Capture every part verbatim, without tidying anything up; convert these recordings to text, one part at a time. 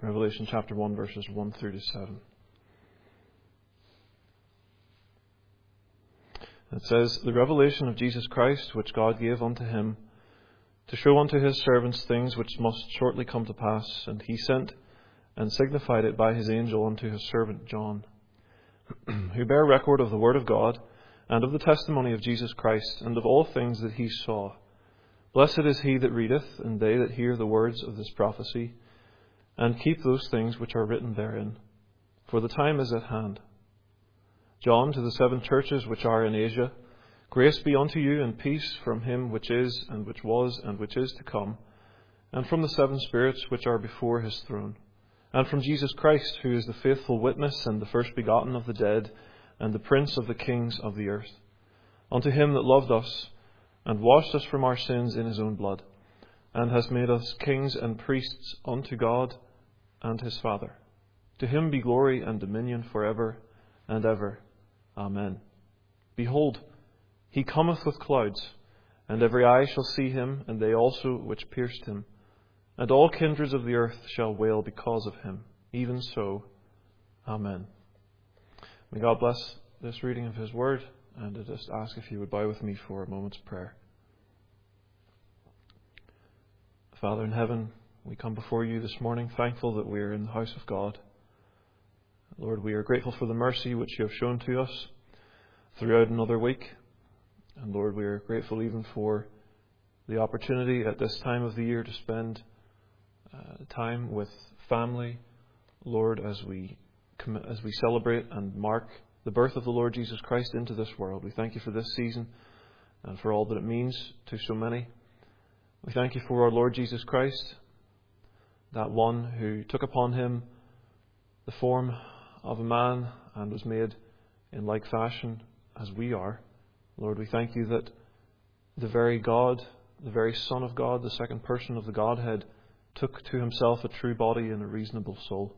Revelation chapter one, verses one through to seven. It says, "The revelation of Jesus Christ, which God gave unto him, to show unto his servants things which must shortly come to pass, and he sent and signified it by his angel unto his servant John, who bare record of the word of God, and of the testimony of Jesus Christ, and of all things that he saw. Blessed is he that readeth, and they that hear the words of this prophecy, and keep those things which are written therein, for the time is at hand. John, to the seven churches which are in Asia, grace be unto you and peace from him which is, and which was, and which is to come, and from the seven spirits which are before his throne, and from Jesus Christ, who is the faithful witness, and the first begotten of the dead, and the prince of the kings of the earth. Unto him that loved us, and washed us from our sins in his own blood, and has made us kings and priests unto God and his Father. To him be glory and dominion for ever and ever. Amen. Behold, he cometh with clouds, and every eye shall see him, and they also which pierced him. And all kindreds of the earth shall wail because of him. Even so, Amen." May God bless this reading of his word, and I just ask if you would bow with me for a moment's prayer. Father in heaven, we come before you this morning thankful that we are in the house of God. Lord, we are grateful for the mercy which you have shown to us throughout another week. And Lord, we are grateful even for the opportunity at this time of the year to spend uh, time with family, Lord, as we as we celebrate and mark the birth of the Lord Jesus Christ into this world. We thank you for this season and for all that it means to so many. We thank you for our Lord Jesus Christ, that one who took upon him the form of a man and was made in like fashion as we are. Lord, we thank you that the very God, the very Son of God, the second person of the Godhead, took to himself a true body and a reasonable soul.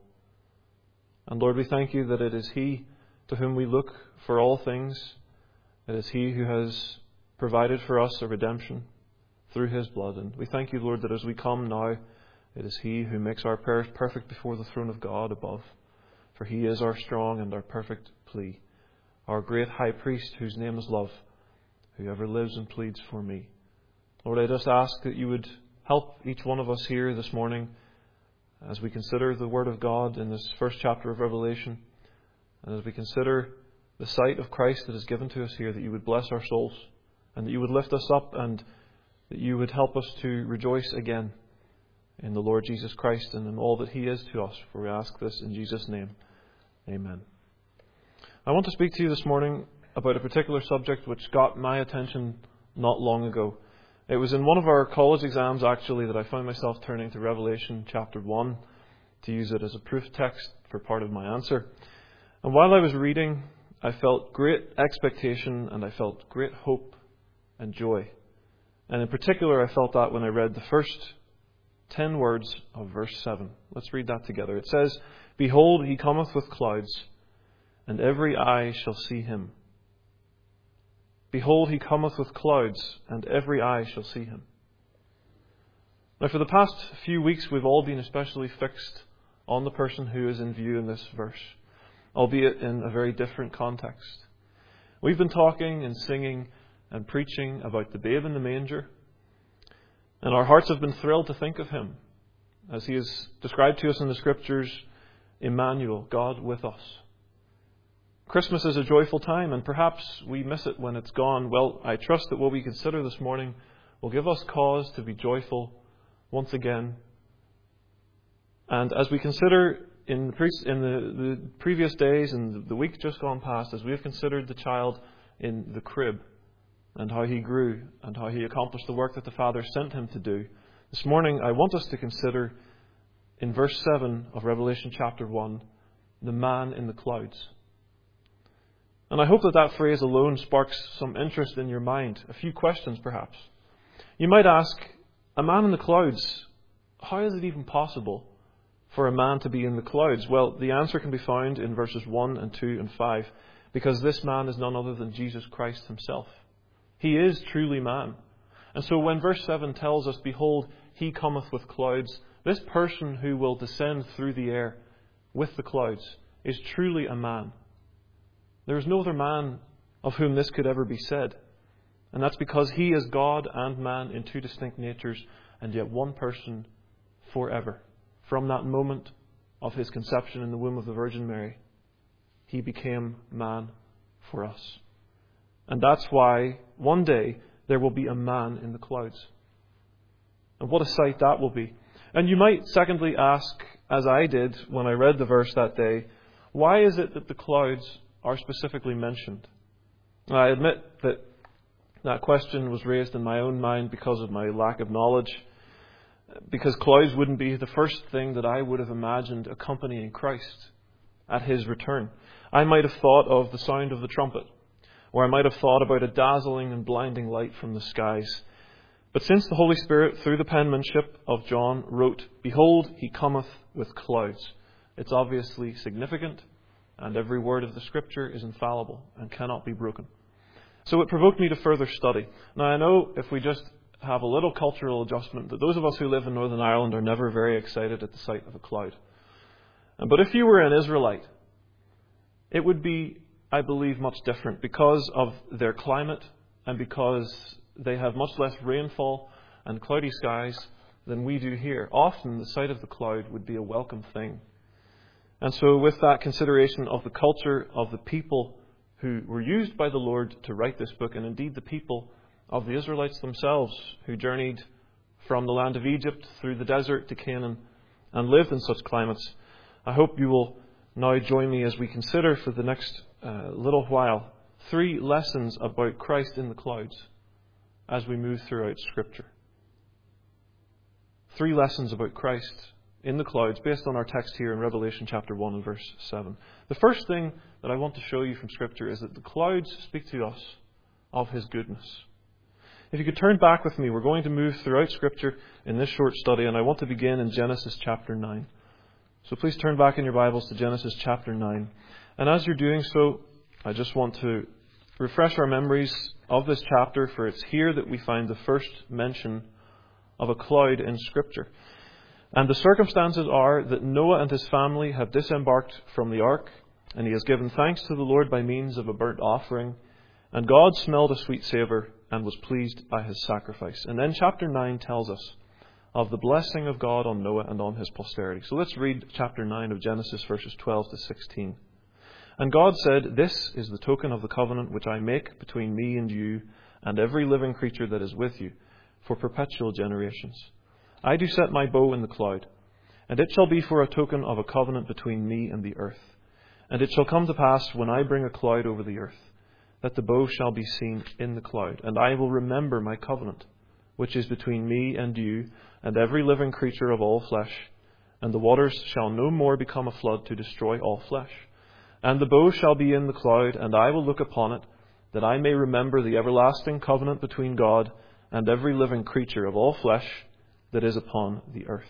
And Lord, we thank you that it is he to whom we look for all things. It is he who has provided for us a redemption through his blood. And we thank you, Lord, that as we come now, it is he who makes our prayers perfect before the throne of God above. For he is our strong and our perfect plea, our great high priest whose name is love, who ever lives and pleads for me. Lord, I just ask that you would help each one of us here this morning as we consider the Word of God in this first chapter of Revelation, and as we consider the sight of Christ that is given to us here, that you would bless our souls, and that you would lift us up, and that you would help us to rejoice again in the Lord Jesus Christ and in all that he is to us. For we ask this in Jesus' name. Amen. I want to speak to you this morning about a particular subject which got my attention not long ago. It was in one of our college exams, actually, that I found myself turning to Revelation chapter one to use it as a proof text for part of my answer. And while I was reading, I felt great expectation and I felt great hope and joy. And in particular, I felt that when I read the first ten words of verse seven. Let's read that together. It says, "Behold, he cometh with clouds, and every eye shall see him. Behold, he cometh with clouds, and every eye shall see him." Now, for the past few weeks, we've all been especially fixed on the person who is in view in this verse, albeit in a very different context. We've been talking and singing and preaching about the babe in the manger, and our hearts have been thrilled to think of him, as he is described to us in the Scriptures, Emmanuel, God with us. Christmas is a joyful time, and perhaps we miss it when it's gone. Well, I trust that what we consider this morning will give us cause to be joyful once again. And as we consider in the, pre- in the, the previous days and the week just gone past, as we have considered the child in the crib and how he grew and how he accomplished the work that the Father sent him to do, this morning I want us to consider in verse seven of Revelation chapter one, the man in the clouds. And I hope that that phrase alone sparks some interest in your mind, a few questions perhaps. You might ask, a man in the clouds, how is it even possible for a man to be in the clouds? Well, the answer can be found in verses one and two and five, because this man is none other than Jesus Christ himself. He is truly man. And so when verse seven tells us, "Behold, he cometh with clouds, This person who will descend through the air with the clouds is truly a man. There is no other man of whom this could ever be said. And that's because he is God and man in two distinct natures, and yet one person forever. From that moment of his conception in the womb of the Virgin Mary, he became man for us. And that's why one day there will be a man in the clouds. And what a sight that will be. And you might secondly ask, as I did when I read the verse that day, why is it that the clouds are specifically mentioned? And I admit that that question was raised in my own mind because of my lack of knowledge, because clouds wouldn't be the first thing that I would have imagined accompanying Christ at his return. I might have thought of the sound of the trumpet, or I might have thought about a dazzling and blinding light from the skies. But since the Holy Spirit, through the penmanship of John, wrote, "Behold, he cometh with clouds," it's obviously significant, and every word of the Scripture is infallible and cannot be broken. So it provoked me to further study. Now I know if we just have a little cultural adjustment, that those of us who live in Northern Ireland are never very excited at the sight of a cloud. But if you were an Israelite, it would be, I believe, much different because of their climate and because they have much less rainfall and cloudy skies than we do here. Often the sight of the cloud would be a welcome thing. And so with that consideration of the culture of the people who were used by the Lord to write this book, and indeed the people of the Israelites themselves who journeyed from the land of Egypt through the desert to Canaan and lived in such climates, I hope you will now join me as we consider for the next uh, little while three lessons about Christ in the clouds as we move throughout Scripture. Three lessons about Christ in the clouds based on our text here in Revelation chapter one and verse seven. The first thing that I want to show you from Scripture is that the clouds speak to us of His goodness. If you could turn back with me, we're going to move throughout Scripture in this short study, and I want to begin in Genesis chapter nine. So please turn back in your Bibles to Genesis chapter nine. And as you're doing so, I just want to refresh our memories of this chapter, for it's here that we find the first mention of a cloud in Scripture. And the circumstances are that Noah and his family have disembarked from the ark, and he has given thanks to the Lord by means of a burnt offering. And God smelled a sweet savour and was pleased by his sacrifice. And then chapter nine tells us of the blessing of God on Noah and on his posterity. So let's read chapter nine of Genesis, verses twelve to sixteen. And God said, "This is the token of the covenant which I make between me and you and every living creature that is with you for perpetual generations. I do set my bow in the cloud, and it shall be for a token of a covenant between me and the earth. And it shall come to pass when I bring a cloud over the earth, that the bow shall be seen in the cloud. And I will remember my covenant, which is between me and you and every living creature of all flesh. And the waters shall no more become a flood to destroy all flesh. And the bow shall be in the cloud, and I will look upon it, that I may remember the everlasting covenant between God and every living creature of all flesh that is upon the earth."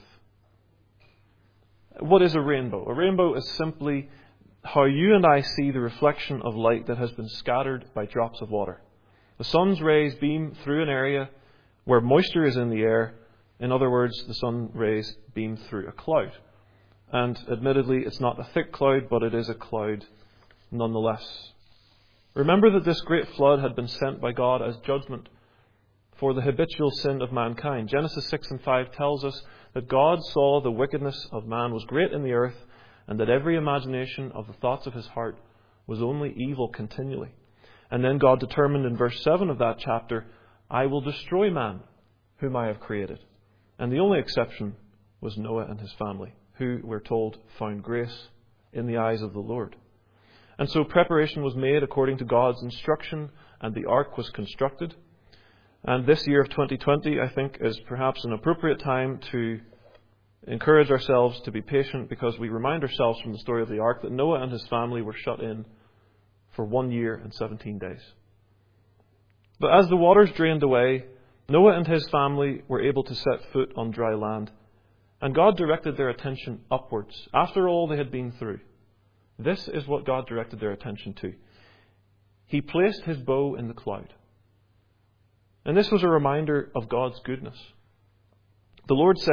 What is a rainbow? A rainbow is simply how you and I see the reflection of light that has been scattered by drops of water. The sun's rays beam through an area where moisture is in the air. In other words, the sun rays beam through a cloud. And admittedly, it's not a thick cloud, but it is a cloud nonetheless. Remember that this great flood had been sent by God as judgment for the habitual sin of mankind. Genesis six and five tells us that God saw the wickedness of man was great in the earth, and that every imagination of the thoughts of his heart was only evil continually. And then God determined in verse seven of that chapter, "I will destroy man, whom I have created." And the only exception was Noah and his family, who, we're told, found grace in the eyes of the Lord. And so preparation was made according to God's instruction, and the ark was constructed. And this year of twenty twenty, I think, is perhaps an appropriate time to encourage ourselves to be patient, because we remind ourselves from the story of the ark that Noah and his family were shut in for one year and seventeen days. But as the waters drained away, Noah and his family were able to set foot on dry land, and God directed their attention upwards after all they had been through. This is what God directed their attention to. He placed his bow in the cloud. And this was a reminder of God's goodness. The Lord said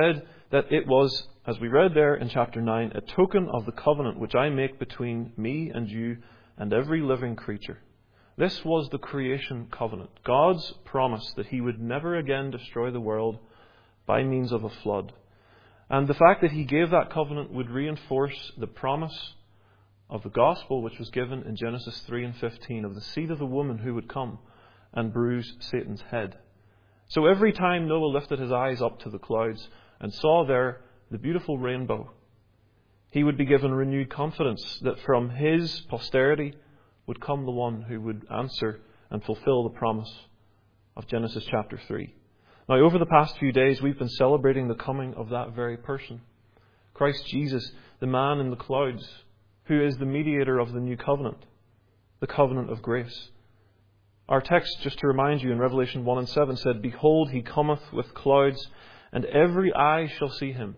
that it was, as we read there in chapter nine, a token of the covenant which I make between me and you and every living creature. This was the creation covenant, God's promise that he would never again destroy the world by means of a flood. And the fact that he gave that covenant would reinforce the promise of the gospel which was given in Genesis three and fifteen of the seed of the woman who would come and bruise Satan's head. So every time Noah lifted his eyes up to the clouds and saw there the beautiful rainbow, he would be given renewed confidence that from his posterity would come the one who would answer and fulfill the promise of Genesis chapter three. Now, over the past few days, we've been celebrating the coming of that very person, Christ Jesus, the man in the clouds, who is the mediator of the new covenant, the covenant of grace. Our text, just to remind you, in Revelation one and seven said, "Behold, he cometh with clouds, and every eye shall see him."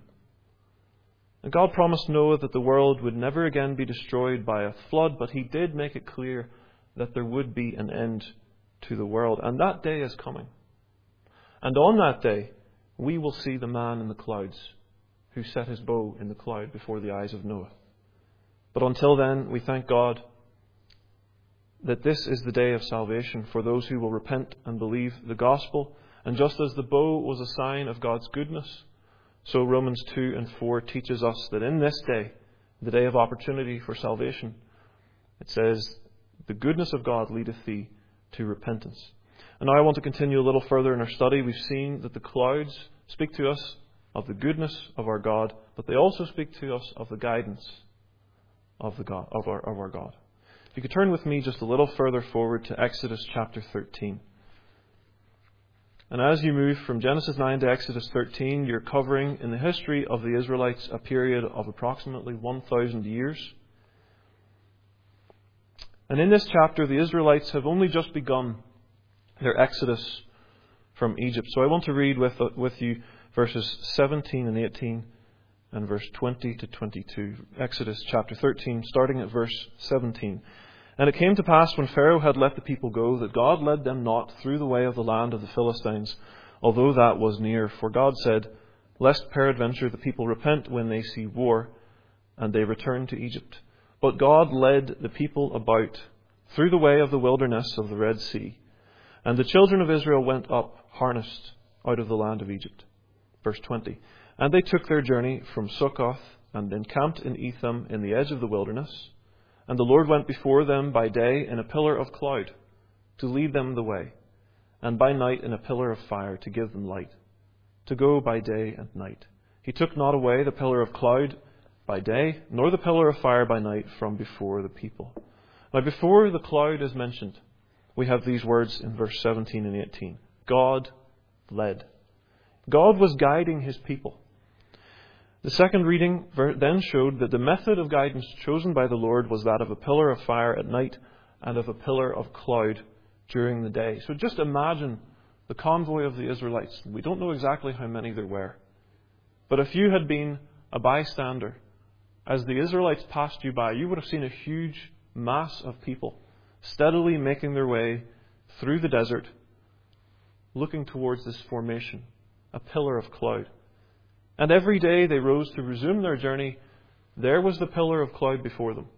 And God promised Noah that the world would never again be destroyed by a flood, but he did make it clear that there would be an end to the world. And that day is coming. And on that day, we will see the man in the clouds who set his bow in the cloud before the eyes of Noah. But until then, we thank God that this is the day of salvation for those who will repent and believe the gospel. And just as the bow was a sign of God's goodness, so Romans two and four teaches us that in this day, the day of opportunity for salvation, it says, "The goodness of God leadeth thee to repentance." And now I want to continue a little further in our study. We've seen that the clouds speak to us of the goodness of our God, but they also speak to us of the guidance of the God of our of our God. If you could turn with me just a little further forward to Exodus chapter thirteen. And as you move from Genesis nine to Exodus thirteen, you're covering in the history of the Israelites a period of approximately one thousand years. And in this chapter, the Israelites have only just begun their exodus from Egypt. So I want to read with, with you verses seventeen and eighteen and verse twenty to twenty-two. Exodus chapter thirteen, starting at verse seventeen. "And it came to pass, when Pharaoh had let the people go, that God led them not through the way of the land of the Philistines, although that was near. For God said, Lest peradventure the people repent when they see war, and they return to Egypt. But God led the people about through the way of the wilderness of the Red Sea. And the children of Israel went up harnessed out of the land of Egypt." Verse twenty. "And they took their journey from Succoth, and encamped in Etham in the edge of the wilderness. And the Lord went before them by day in a pillar of cloud, to lead them the way, and by night in a pillar of fire, to give them light, to go by day and night. He took not away the pillar of cloud by day, nor the pillar of fire by night from before the people." Now, before the cloud is mentioned, we have these words in verse seventeen and eighteen. God led. God was guiding his people. The second reading then showed that the method of guidance chosen by the Lord was that of a pillar of fire at night and of a pillar of cloud during the day. So just imagine the convoy of the Israelites. We don't know exactly how many there were. But if you had been a bystander, as the Israelites passed you by, you would have seen a huge mass of people steadily making their way through the desert, looking towards this formation, a pillar of cloud. And every day they rose to resume their journey. There was the pillar of cloud before them.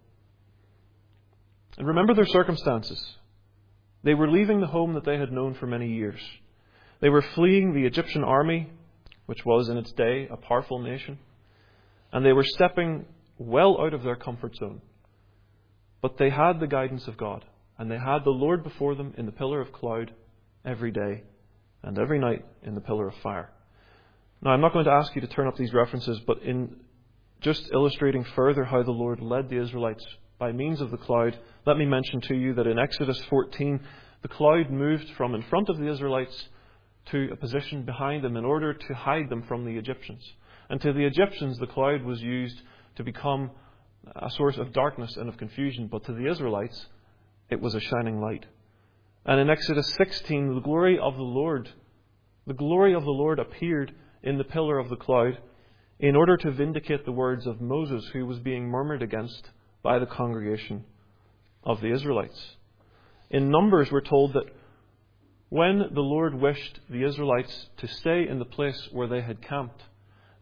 And remember their circumstances. They were leaving the home that they had known for many years. They were fleeing the Egyptian army, which was in its day a powerful nation. And they were stepping well out of their comfort zone. But they had the guidance of God. And they had the Lord before them in the pillar of cloud every day, and every night in the pillar of fire. Now, I'm not going to ask you to turn up these references, but in just illustrating further how the Lord led the Israelites by means of the cloud, let me mention to you that in Exodus fourteen, the cloud moved from in front of the Israelites to a position behind them in order to hide them from the Egyptians. And to the Egyptians, the cloud was used to become a source of darkness and of confusion, but to the Israelites, it was a shining light. And in Exodus sixteen, the glory of the Lord, the glory of the Lord appeared in the pillar of the cloud in order to vindicate the words of Moses, who was being murmured against by the congregation of the Israelites. In Numbers, we're told that when the Lord wished the Israelites to stay in the place where they had camped,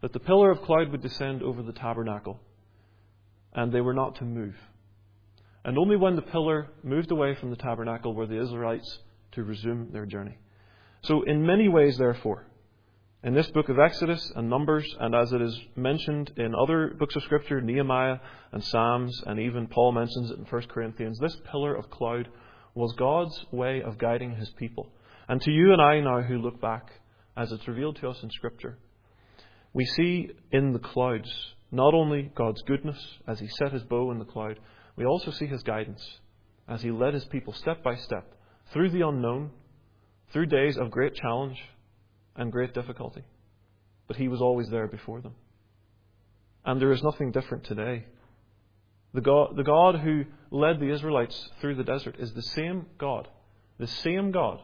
that the pillar of cloud would descend over the tabernacle, and they were not to move. And only when the pillar moved away from the tabernacle were the Israelites to resume their journey. So in many ways, therefore, in this book of Exodus and Numbers, and as it is mentioned in other books of Scripture, Nehemiah and Psalms, and even Paul mentions it in First Corinthians, this pillar of cloud was God's way of guiding his people. And to you and I now who look back, as it's revealed to us in Scripture, we see in the clouds not only God's goodness as he set his bow in the cloud, we also see his guidance as he led his people step by step through the unknown, through days of great challenge and great difficulty. But he was always there before them. And there is nothing different today. The God, the God who led the Israelites through the desert is the same God, the same God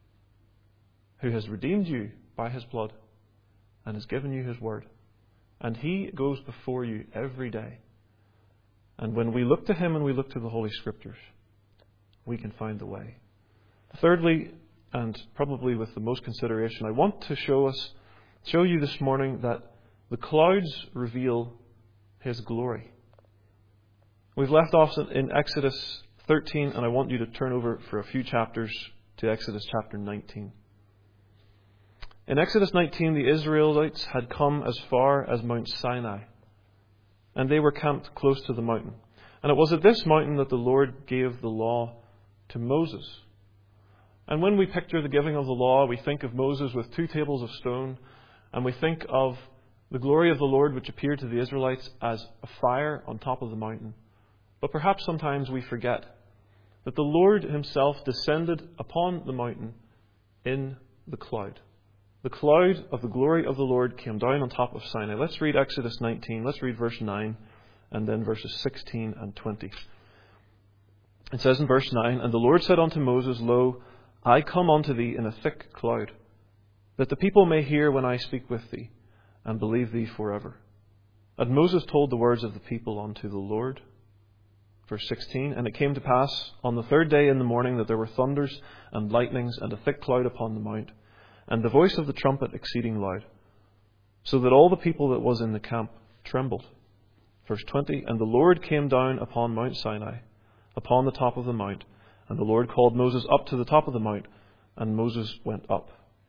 who has redeemed you by his blood and has given you his word. And he goes before you every day. And when we look to him and we look to the Holy Scriptures, we can find the way. Thirdly, and probably with the most consideration, I want to show us, show you this morning that the clouds reveal his glory. We've left off in Exodus thirteen, and I want you to turn over for a few chapters to Exodus chapter nineteen. In Exodus nineteen, the Israelites had come as far as Mount Sinai, and they were camped close to the mountain. And it was at this mountain that the Lord gave the law to Moses. And when we picture the giving of the law, we think of Moses with two tables of stone, and we think of the glory of the Lord which appeared to the Israelites as a fire on top of the mountain. But perhaps sometimes we forget that the Lord himself descended upon the mountain in the cloud. The cloud of the glory of the Lord came down on top of Sinai. Let's read Exodus nineteen. Let's read verse nine and then verses sixteen and twenty. It says in verse nine, "And the Lord said unto Moses, Lo, I come unto thee in a thick cloud, that the people may hear when I speak with thee, and believe thee forever. And Moses told the words of the people unto the Lord." Verse sixteen, "And it came to pass on the third day in the morning that there were thunders and lightnings and a thick cloud upon the mount, and the voice of the trumpet exceeding loud, so that all the people that was in the camp trembled." Verse twenty, "And the Lord came down upon Mount Sinai, upon the top of the mount, and the Lord called Moses up to the top of the mount, and Moses went up."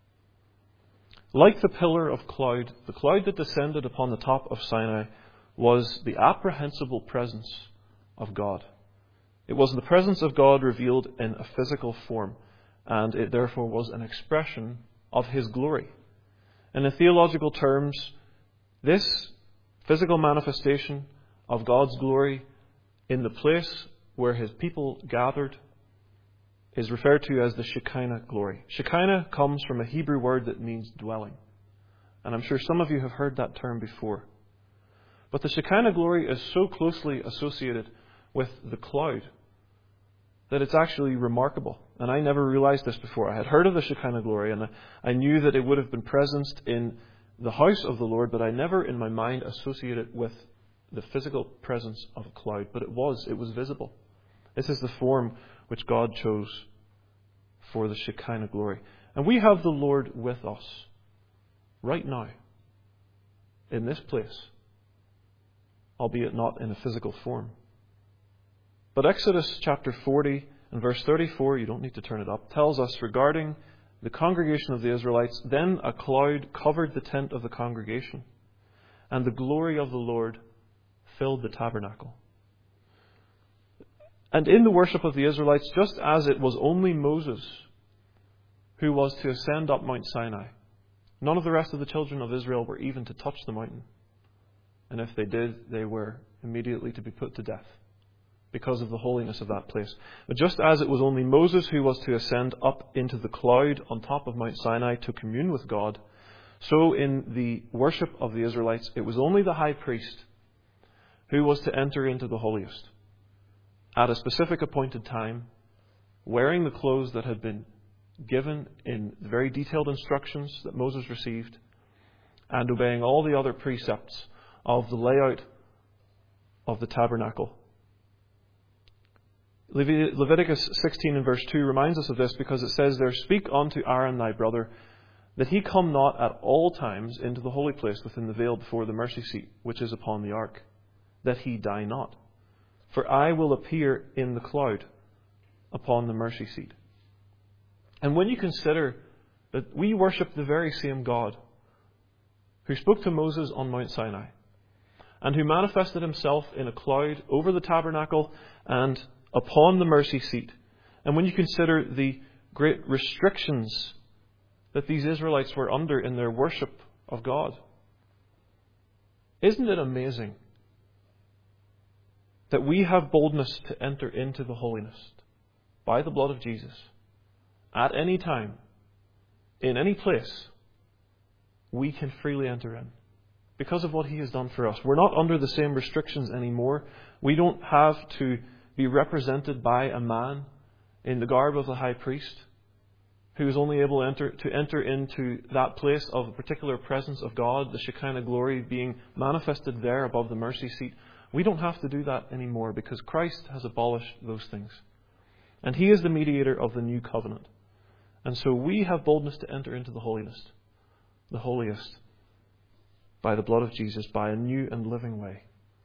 Like the pillar of cloud, the cloud that descended upon the top of Sinai was the apprehensible presence of God. It was the presence of God revealed in a physical form, and it therefore was an expression of his glory. And in theological terms, this physical manifestation of God's glory in the place where his people gathered is referred to as the Shekinah glory. Shekinah comes from a Hebrew word that means dwelling. And I'm sure some of you have heard that term before. But the Shekinah glory is so closely associated with the cloud that it's actually remarkable. And I never realized this before. I had heard of the Shekinah glory, and I knew that it would have been present in the house of the Lord, but I never in my mind associated it with the physical presence of a cloud. But it was. It was visible. This is the form which God chose for the Shekinah glory. And we have the Lord with us right now in this place, albeit not in a physical form. But Exodus chapter forty and verse thirty-four, you don't need to turn it up, tells us regarding the congregation of the Israelites, "Then a cloud covered the tent of the congregation, and the glory of the Lord filled the tabernacle." And in the worship of the Israelites, just as it was only Moses who was to ascend up Mount Sinai, none of the rest of the children of Israel were even to touch the mountain. And if they did, they were immediately to be put to death because of the holiness of that place. But just as it was only Moses who was to ascend up into the cloud on top of Mount Sinai to commune with God, so in the worship of the Israelites, it was only the high priest who was to enter into the holiest at a specific appointed time, wearing the clothes that had been given in the very detailed instructions that Moses received, and obeying all the other precepts of the layout of the tabernacle. Leviticus sixteen and verse two reminds us of this, because it says there, "Speak unto Aaron thy brother, that he come not at all times into the holy place within the veil before the mercy seat, which is upon the ark, that he die not. For I will appear in the cloud upon the mercy seat. And when you consider that we worship the very same God who spoke to Moses on Mount Sinai, and who manifested himself in a cloud over the tabernacle and upon the mercy seat, and when you consider the great restrictions that these Israelites were under in their worship of God, isn't it amazing that we have boldness to enter into the holiness by the blood of Jesus at any time, in any place? We can freely enter in because of what he has done for us. We're not under the same restrictions anymore. We don't have to be represented by a man in the garb of the high priest who is only able to enter, to enter into that place of a particular presence of God, the Shekinah glory being manifested there above the mercy seat. We don't have to do that anymore because Christ has abolished those things. And he is the mediator of the new covenant. And so we have boldness to enter into the holiness, the holiest, by the blood of Jesus, by a new and living way.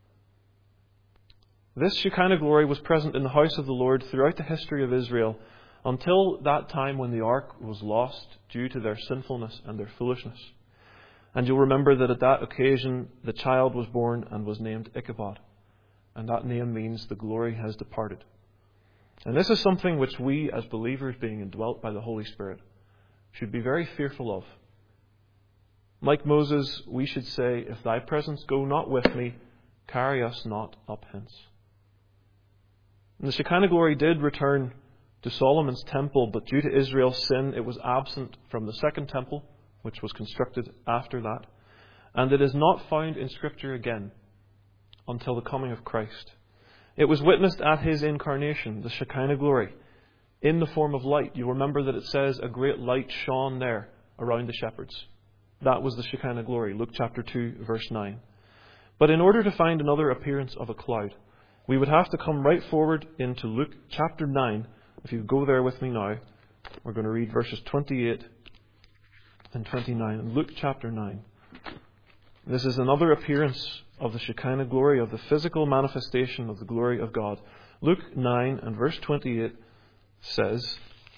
This Shekinah glory was present in the house of the Lord throughout the history of Israel until that time when the ark was lost due to their sinfulness and their foolishness. And you'll remember that at that occasion the child was born and was named Ichabod. And that name means the glory has departed. And this is something which we as believers being indwelt by the Holy Spirit should be very fearful of. Like Moses, we should say, if thy presence go not with me, carry us not up hence. And the Shekinah glory did return to Solomon's temple, but due to Israel's sin, it was absent from the second temple, which was constructed after that. And it is not found in Scripture again until the coming of Christ. It was witnessed at his incarnation, the Shekinah glory, in the form of light. You'll remember that it says a great light shone there around the shepherds. That was the Shekinah glory, Luke chapter two, verse nine. But in order to find another appearance of a cloud, we would have to come right forward into Luke chapter nine. If you go there with me now, we're going to read verses twenty-eight and twenty-nine in Luke chapter nine. This is another appearance of the Shekinah glory, of the physical manifestation of the glory of God. Luke nine and verse twenty-eight says,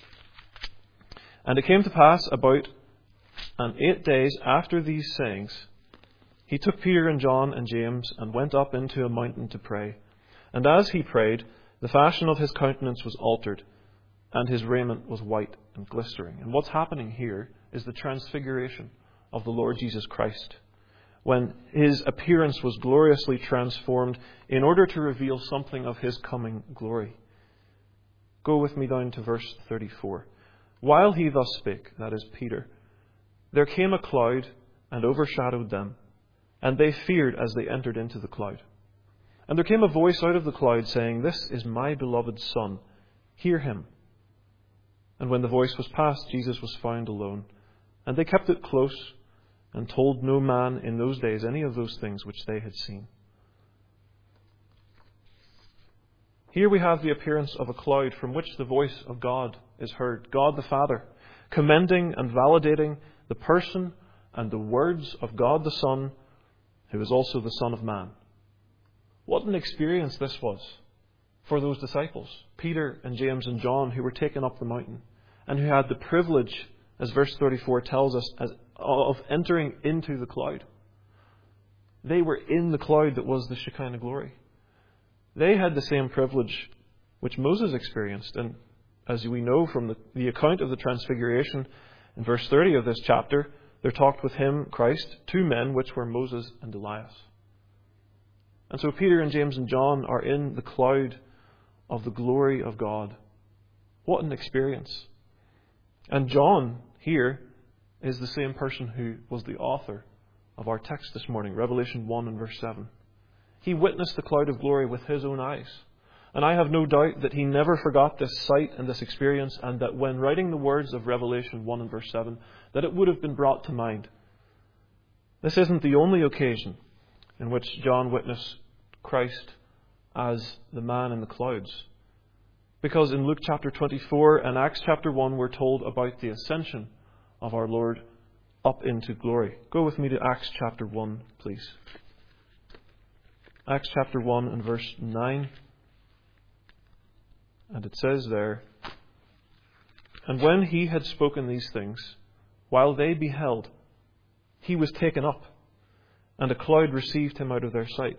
And it came to pass about and eight days after these sayings, he took Peter and John and James and went up into a mountain to pray. And as he prayed, the fashion of his countenance was altered, and his raiment was white and glistering. And what's happening here is the transfiguration of the Lord Jesus Christ, when his appearance was gloriously transformed in order to reveal something of his coming glory. Go with me down to verse thirty-four. While he thus spake, that is Peter, there came a cloud and overshadowed them, and they feared as they entered into the cloud. And there came a voice out of the cloud saying, This is my beloved Son, hear him. And when the voice was past, Jesus was found alone. And they kept it close, and told no man in those days any of those things which they had seen. Here we have the appearance of a cloud from which the voice of God is heard, God the Father, commending and validating the person and the words of God the Son, who is also the Son of Man. What an experience this was for those disciples, Peter and James and John, who were taken up the mountain and who had the privilege, as verse thirty-four tells us, as, of entering into the cloud. They were in the cloud that was the Shekinah glory. They had the same privilege which Moses experienced. And as we know from the, the account of the Transfiguration, in verse thirty of this chapter, there talked with him, Christ, two men, which were Moses and Elias. And so Peter and James and John are in the cloud of the glory of God. What an experience. And John here is the same person who was the author of our text this morning, Revelation one and verse seven. He witnessed the cloud of glory with his own eyes. And I have no doubt that he never forgot this sight and this experience, and that when writing the words of Revelation one and verse seven, that it would have been brought to mind. This isn't the only occasion in which John witnessed Christ as the man in the clouds. Because in Luke chapter twenty-four and Acts chapter one, we're told about the ascension of our Lord up into glory. Go with me to Acts chapter one, please. Acts chapter one and verse nine. And it says there, "And when he had spoken these things, while they beheld, he was taken up, and a cloud received him out of their sight."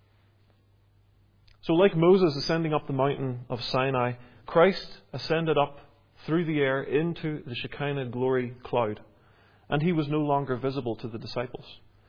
So like Moses ascending up the mountain of Sinai, Christ ascended up through the air into the Shekinah glory cloud, and he was no longer visible to the disciples.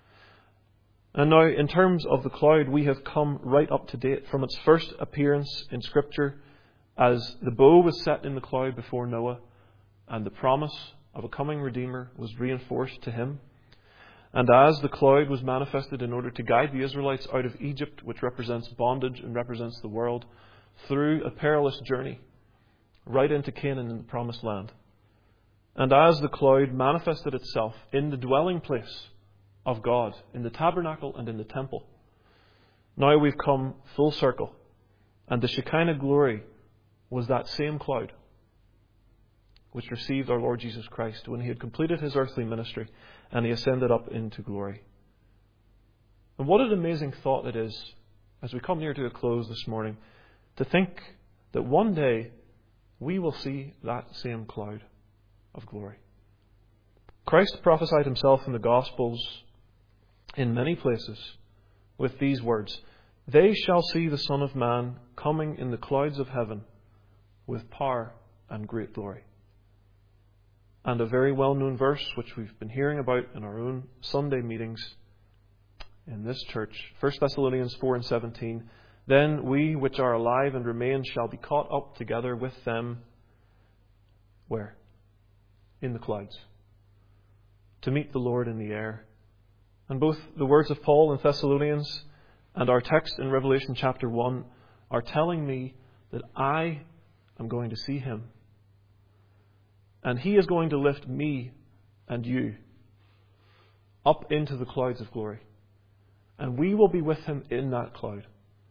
And now, in terms of the cloud, we have come right up to date from its first appearance in Scripture, as the bow was set in the cloud before Noah, and the promise of a coming Redeemer was reinforced to him. And as the cloud was manifested in order to guide the Israelites out of Egypt, which represents bondage and represents the world, through a perilous journey, right into Canaan and the Promised Land. And as the cloud manifested itself in the dwelling place of God, in the tabernacle and in the temple, now we've come full circle. And the Shekinah glory was that same cloud which received our Lord Jesus Christ when he had completed his earthly ministry and he ascended up into glory. And what an amazing thought it is, as we come near to a close this morning, to think that one day we will see that same cloud of glory. Christ prophesied himself in the Gospels in many places with these words, "They shall see the Son of Man coming in the clouds of heaven with power and great glory." And a very well-known verse, which we've been hearing about in our own Sunday meetings in this church, First Thessalonians four and seventeen, "Then we which are alive and remain shall be caught up together with them," where? In the clouds, to meet the Lord in the air. And both the words of Paul in Thessalonians and our text in Revelation chapter one are telling me that I am going to see him. And he is going to lift me and you up into the clouds of glory. And we will be with him in that cloud.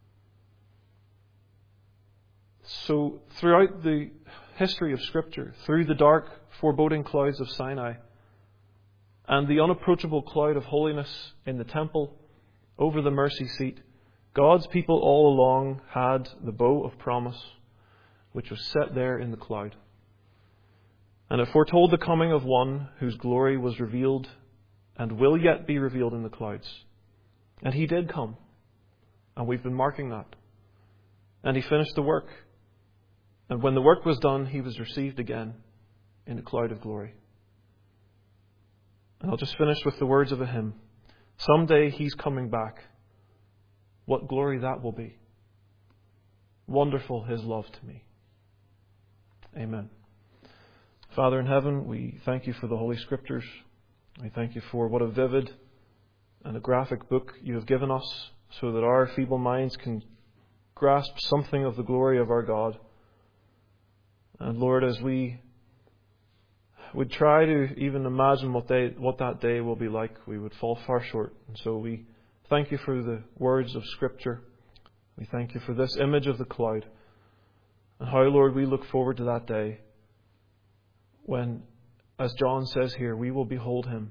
So throughout the history of Scripture, through the dark, foreboding clouds of Sinai and the unapproachable cloud of holiness in the temple over the mercy seat, God's people all along had the bow of promise, which was set there in the cloud. And it foretold the coming of one whose glory was revealed and will yet be revealed in the clouds. And he did come. And we've been marking that. And he finished the work. And when the work was done, he was received again in a cloud of glory. And I'll just finish with the words of a hymn. Someday he's coming back. What glory that will be. Wonderful his love to me. Amen. Father in heaven, we thank you for the Holy Scriptures. We thank you for what a vivid and a graphic book you have given us so that our feeble minds can grasp something of the glory of our God. And Lord, as we would try to even imagine what they, what that day will be like, we would fall far short. And so we thank you for the words of Scripture. We thank you for this image of the cloud. And how, Lord, we look forward to that day when, as John says here, we will behold him.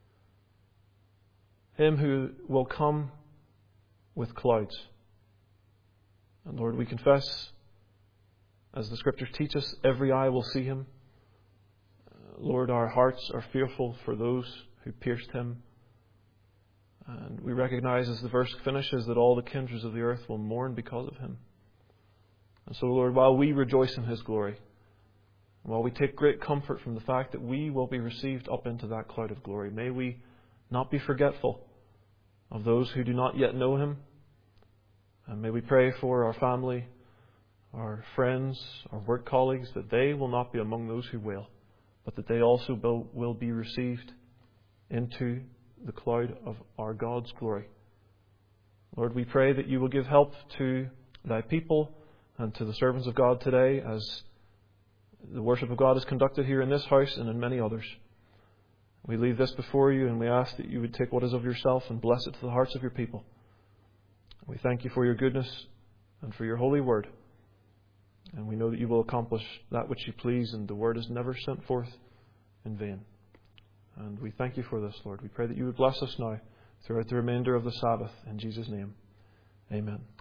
Him who will come with clouds. And Lord, we confess, as the Scriptures teach us, every eye will see him. Lord, our hearts are fearful for those who pierced him. And we recognize, as the verse finishes, that all the kindreds of the earth will mourn because of him. And so, Lord, while we rejoice in his glory, while we take great comfort from the fact that we will be received up into that cloud of glory, may we not be forgetful of those who do not yet know him. And may we pray for our family, our friends, our work colleagues, that they will not be among those who will, but that they also will be received into the cloud of our God's glory. Lord, we pray that you will give help to thy people and to the servants of God today as the worship of God is conducted here in this house and in many others. We leave this before you and we ask that you would take what is of yourself and bless it to the hearts of your people. We thank you for your goodness and for your holy word. And we know that you will accomplish that which you please, and the word is never sent forth in vain. And we thank you for this, Lord. We pray that you would bless us now throughout the remainder of the Sabbath. In Jesus' name, amen.